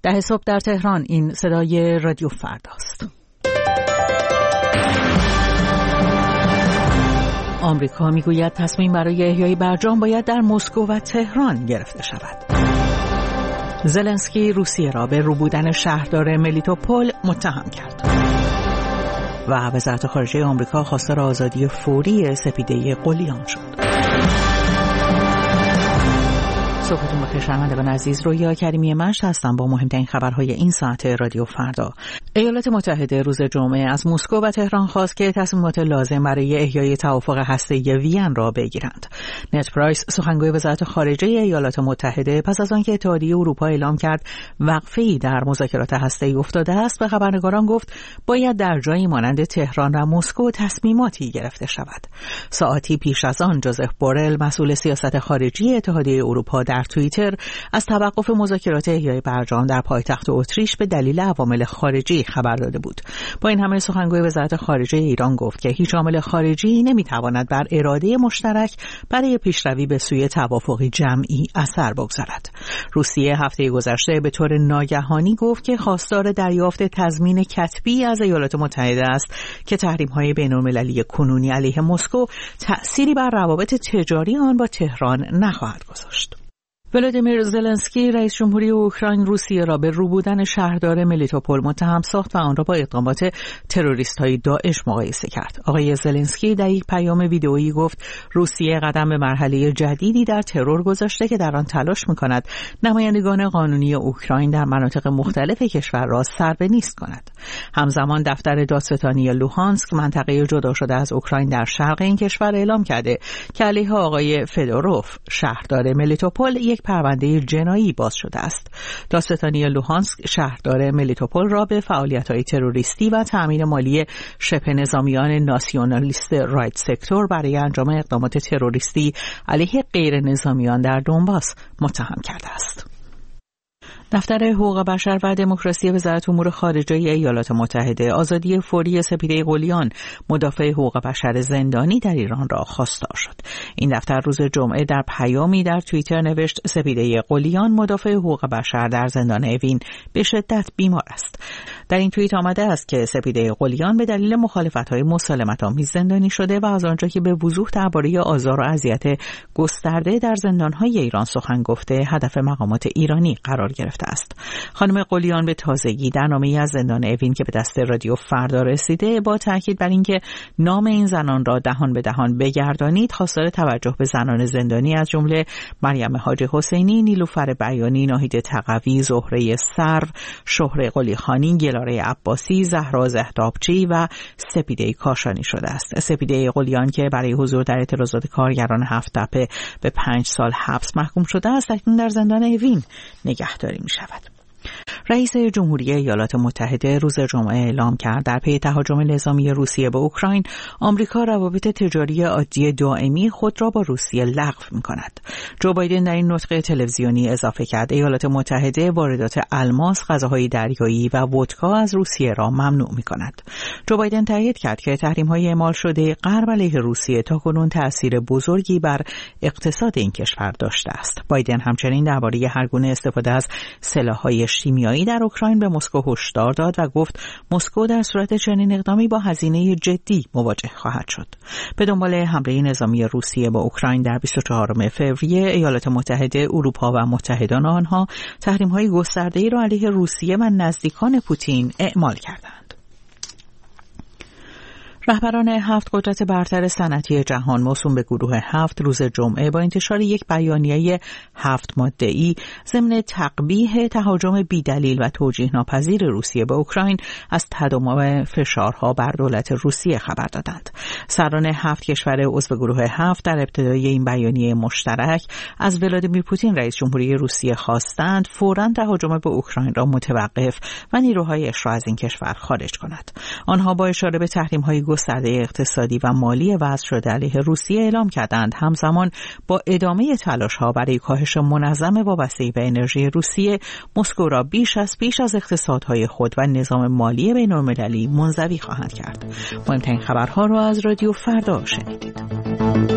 10 صبح در تهران. این صدای رادیو فرداست. آمریکا میگوید تصمیم برای احیای برجام باید در مسکو و تهران گرفته شود. زلنسکی روسیه را به روبودن شهردار ملیتوپول متهم کرد. و وزارت خارجه آمریکا خواستار آزادی فوری سپیده قلیان شد. صبحتون بخیر شنوندگان عزیز، رویا کریمی مشت هستم با مهمترین خبرهای این ساعت رادیو فردا. ایالات متحده روز جمعه از مسکو و تهران خواست که تصمیمات لازم برای احیای توافق هسته‌ای وین را بگیرند. نت پرایس سخنگوی وزارت خارجه ایالات متحده پس از آنکه اتحادیه اروپا اعلام کرد وقفه‌ای در مذاکرات هسته‌ای افتاده است به خبرنگاران گفت باید در جایی مانند تهران و مسکو تصمیماتی گرفته شود. ساعتی پیش از آن جوزف بورل مسئول سیاست خارجی اتحادیه اروپا در توییتر از توقف مذاکرات احیای برجام در پایتخت اتریش به دلیل عوامل خارجی خبر داده بود. با این همه سخنگوی وزارت خارجه ایران گفت که هیچ عامل خارجی نمیتواند بر اراده مشترک برای پیشروی به سوی توافقی جمعی اثر بگذارد. روسیه هفته گذشته به طور ناگهانی گفت که خواستار دریافت تضمین کتبی از ایالات متحده است که تحریم‌های بین‌المللی کنونی علیه مسکو تأثیری بر روابط تجاری آن با تهران نخواهد گذاشت. ولادیمیر زلنسکی رئیس جمهوری اوکراین روسیه را به روبودن شهردار ملیتوپول متهم ساخت و آن را با اقدامات تروریست‌های داعش مقایسه کرد. آقای زلنسکی در یک پیام ویدئویی گفت روسیه قدم به مرحله جدیدی در ترور گذاشته که در آن تلاش می‌کند نمایندگان قانونی اوکراین در مناطق مختلف کشور را سربه‌نیست کند. همزمان دفتر دادستانی لوهانسک منطقه جدا شده از اوکراین در شرق این کشور اعلام کرده که علیه آقای فدوروف شهردار ملیتوپول یک پرونده جنایی باز شده است. دادستانی لوهانسک شهردار ملیتوپول را به فعالیت‌های تروریستی و تأمین مالی شبه نظامیان ناسیونالیست رایت سکتور برای انجام اقدامات تروریستی علیه غیر نظامیان در دونباس متهم کرده است. دفتر حقوق بشر و دموکراسی وزارت امور خارجه ایالات متحده آزادی فوری سپیده قلیان مدافع حقوق بشر زندانی در ایران را خواستار شد. این دفتر روز جمعه در پیامی در توییتر نوشت سپیده قلیان مدافع حقوق بشر در زندان اوین به شدت بیمار است. در این توییت آمده است که سپیده قلیان به دلیل مخالفت‌های مسالمت‌آمیز زندانی شده و از آنجا که به وضوح درباره آزار و اذیت گسترده در زندان‌های ایران سخن گفته هدف مقامات ایرانی قرار گرفته است. خانم قلیان به تازگی در نامه‌ای از زندان اوین که به دست رادیو فردا رسیده با تاکید بر اینکه نام این زنان را دهان به دهان بگردانید خواستار توجه به زنان زندانی از جمله مریم حاجی حسینی، نیلوفر بیانی، ناهید تقوی، زهره سرو، شهره قلیخانی، گلاره عباسی، زهرا زهدابچی و سپیده کاشانی شده است. سپیده قلیان که برای حضور در اعتراضات کارگران هفت تپه به 5 سال حبس محکوم شده است اکنون در زندان اوین نگهداری می شود. رئیس جمهوری ایالات متحده روز جمعه اعلام کرد در پی تهاجم نظامی روسیه به اوکراین آمریکا روابط تجاری عادی دائمی خود را با روسیه لغو می‌کند. جو بایدن در این نطق تلویزیونی اضافه کرد ایالات متحده واردات الماس، غذاهای دریایی و ودکا از روسیه را ممنوع می‌کند. جو بایدن تایید کرد که تحریم‌های اعمال شده غرب علیه روسیه تاکنون تأثیر بزرگی بر اقتصاد این کشور داشته است. بایدن همچنین درباره هرگونه استفاده از سلاح‌های شیمیایی در اوکراین به مسکو هشدار داد و گفت مسکو در صورت چنین اقدامی با هزینه جدی مواجه خواهد شد. به دنبال حمله نظامی روسیه به اوکراین در 24 فوریه ایالات متحده، اروپا و متحدان آنها تحریم‌های گسترده‌ای را علیه روسیه و نزدیکان پوتین اعمال کردند. رهبران 7 قدرت برتر صنعتی جهان موسوم به گروه 7 روز جمعه با انتشار یک بیانیه 7 ماده‌ای ضمن تقبیح تهاجم بی‌دلیل و توجیه ناپذیر روسیه به اوکراین از تداوم فشارها بر دولت روسیه خبر دادند. سران 7 کشور عضو گروه 7 در ابتدای این بیانیه مشترک از ولادیمیر پوتین رئیس جمهوری روسیه خواستند فوراً تهاجم به اوکراین را متوقف و نیروهایش را از این کشور خارج کند. آنها با اشاره به تحریم‌های گسترده اقتصادی و مالی وضع شده علیه روسیه اعلام کردند همزمان با ادامه تلاش‌ها برای کاهش منظم وابستگی به انرژی روسیه مسکو را بیش از اقتصادهای خود و نظام مالی بین‌المللی منزوی خواهند کرد. مهمترین خبرها را از رادیو فردا شنیدید.